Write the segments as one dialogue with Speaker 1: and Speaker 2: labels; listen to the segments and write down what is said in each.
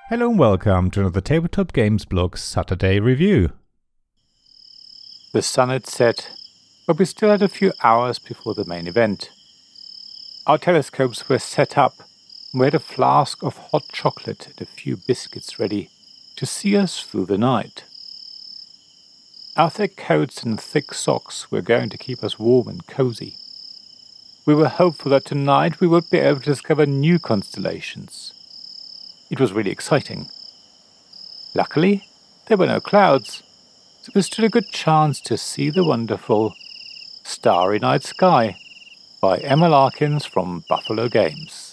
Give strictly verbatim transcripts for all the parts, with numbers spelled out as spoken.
Speaker 1: Hello and welcome to another Tabletop Games Blog Saturday review. The sun had set, but we still had a few hours before the main event. Our telescopes were set up, and we had a flask of hot chocolate and a few biscuits ready to see us through the night. Our thick coats and thick socks were going to keep us warm and cozy. We were hopeful that tonight we would be able to discover new constellations. It was really exciting. Luckily, there were no clouds, so we stood a good chance to see the wonderful Starry Night Sky by Emma Larkins from Buffalo Games.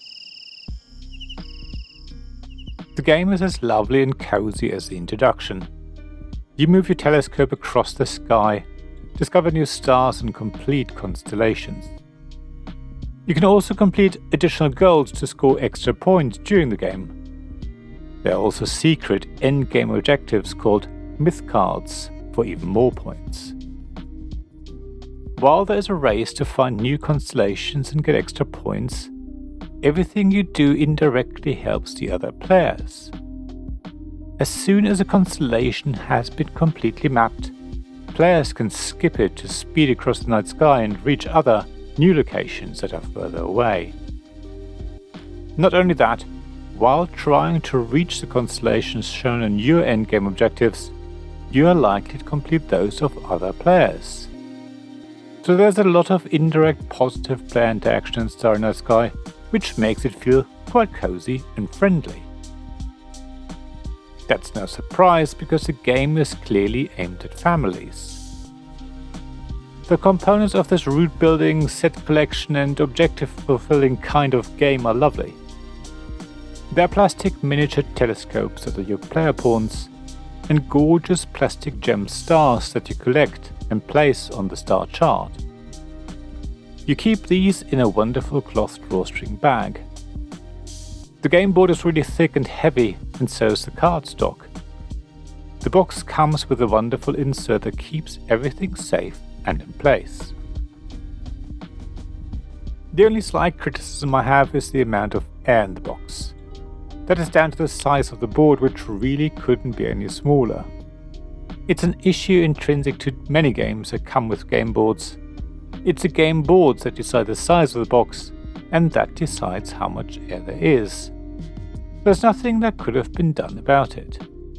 Speaker 1: The game is as lovely and cozy as the introduction. You move your telescope across the sky, discover new stars and complete constellations. You can also complete additional goals to score extra points during the game. There are also secret end-game objectives called myth cards for even more points. While there is a race to find new constellations and get extra points, everything you do indirectly helps the other players. As soon as a constellation has been completely mapped, players can skip it to speed across the night sky and reach other new locations that are further away. Not only that, while trying to reach the constellations shown in your endgame objectives, you are likely to complete those of other players. So there's a lot of indirect positive player interaction in Starry Night Sky, which makes it feel quite cozy and friendly. That's no surprise because the game is clearly aimed at families. The components of this route building, set collection and objective fulfilling kind of game are lovely. There are plastic miniature telescopes that are your player pawns, and gorgeous plastic gem stars that you collect and place on the star chart. You keep these in a wonderful cloth drawstring bag. The game board is really thick and heavy, and so is the cardstock. The box comes with a wonderful insert that keeps everything safe and in place. The only slight criticism I have is the amount of air in the box. That is down to the size of the board, which really couldn't be any smaller. It's an issue intrinsic to many games that come with game boards. It's the game boards that decide the size of the box, and that decides how much air there is. There's nothing that could have been done about it.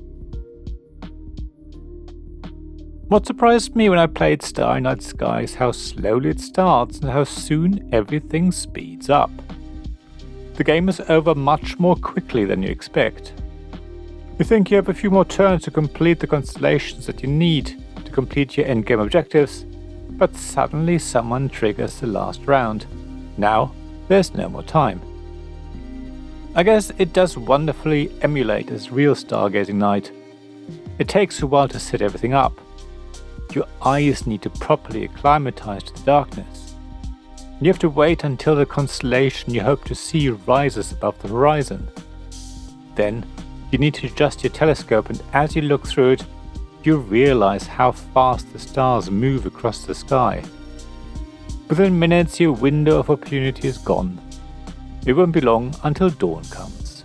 Speaker 1: What surprised me when I played Starry Night Sky is how slowly it starts and how soon everything speeds up. The game is over much more quickly than you expect. You think you have a few more turns to complete the constellations that you need to complete your endgame objectives, but suddenly someone triggers the last round. Now, there's no more time. I guess it does wonderfully emulate as real stargazing night. It takes a while to set everything up. Your eyes need to properly acclimatize to the darkness. You have to wait until the constellation you hope to see rises above the horizon. Then, you need to adjust your telescope, and as you look through it, you realize how fast the stars move across the sky. Within minutes, your window of opportunity is gone. It won't be long until dawn comes.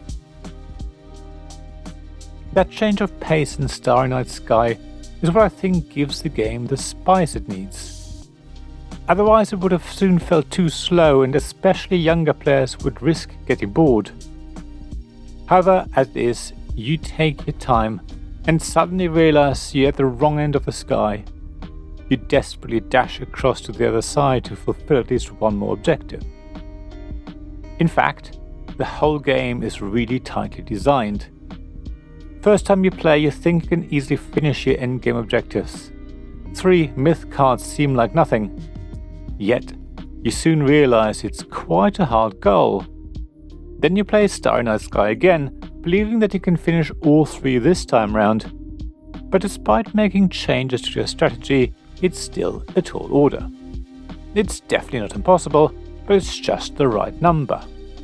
Speaker 1: That change of pace in Starry Night Sky is what I think gives the game the spice it needs. Otherwise it would have soon felt too slow, and especially younger players would risk getting bored. However, as it is, you take your time and suddenly realize you're at the wrong end of the sky. You desperately dash across to the other side to fulfill at least one more objective. In fact, the whole game is really tightly designed. First time you play, you think you can easily finish your endgame objectives. Three myth cards seem like nothing. Yet, you soon realize it's quite a hard goal. Then you play Starry Night Sky again, believing that you can finish all three this time round. But despite making changes to your strategy, it's still a tall order. It's definitely not impossible, but it's just the right number.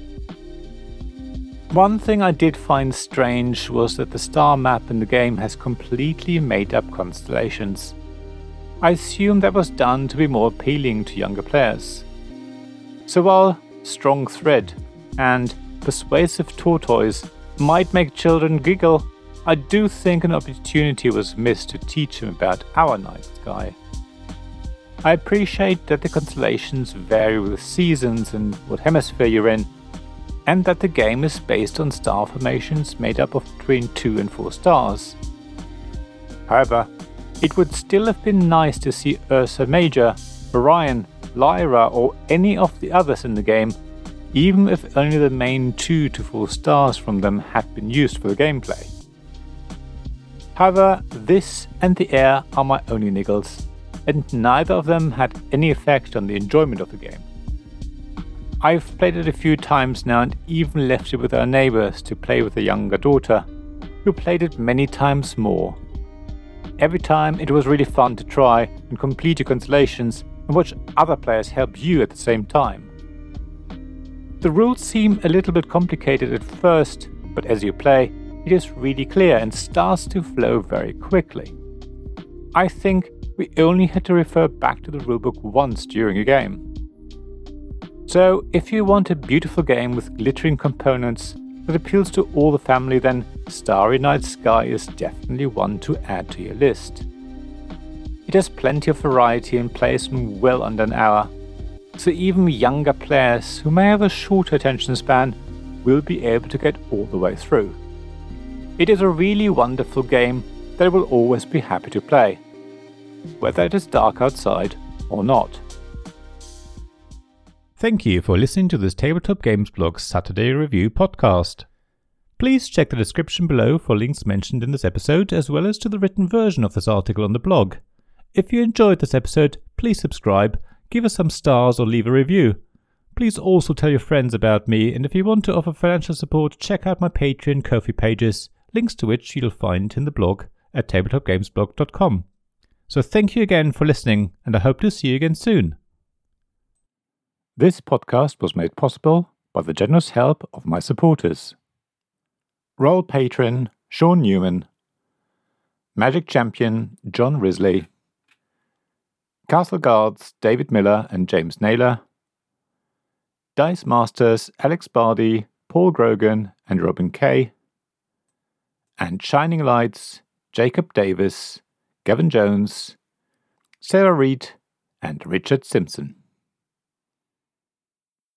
Speaker 1: One thing I did find strange was that the star map in the game has completely made up constellations. I assume that was done to be more appealing to younger players. So while Strong Thread and Persuasive Tortoise might make children giggle, I do think an opportunity was missed to teach them about our night sky. I appreciate that the constellations vary with seasons and what hemisphere you're in, and that the game is based on star formations made up of between two and four stars. However, it would still have been nice to see Ursa Major, Orion, Lyra or any of the others in the game, even if only the main two to four stars from them had been used for the gameplay. However, this and the air are my only niggles, and neither of them had any effect on the enjoyment of the game. I've played it a few times now and even left it with our neighbours to play with a younger daughter, who played it many times more. Every time it was really fun to try and complete your constellations and watch other players help you at the same time. The rules seem a little bit complicated at first, but as you play, it is really clear and starts to flow very quickly. I think we only had to refer back to the rulebook once during a game. So if you want a beautiful game with glittering components that appeals to all the family, then Starry Night Sky is definitely one to add to your list. It has plenty of variety and plays in well under an hour, so even younger players who may have a shorter attention span will be able to get all the way through. It is a really wonderful game that I will always be happy to play, whether it is dark outside or not.
Speaker 2: Thank you for listening to this Tabletop Games Blog Saturday Review podcast. Please check the description below for links mentioned in this episode, as well as to the written version of this article on the blog. If you enjoyed this episode, please subscribe, give us some stars or leave a review. Please also tell your friends about me, and if you want to offer financial support, check out my Patreon and Ko-fi pages, links to which you'll find in the blog at tabletop games blog dot com. So thank you again for listening, and I hope to see you again soon.
Speaker 1: This podcast was made possible by the generous help of my supporters. Royal Patron Sean Newman, Magic Champion John Risley, Castle Guards David Miller and James Naylor, Dice Masters Alex Bardi, Paul Grogan and Robin Kay, and Shining Lights Jacob Davis, Gavin Jones, Sarah Reed and Richard Simpson.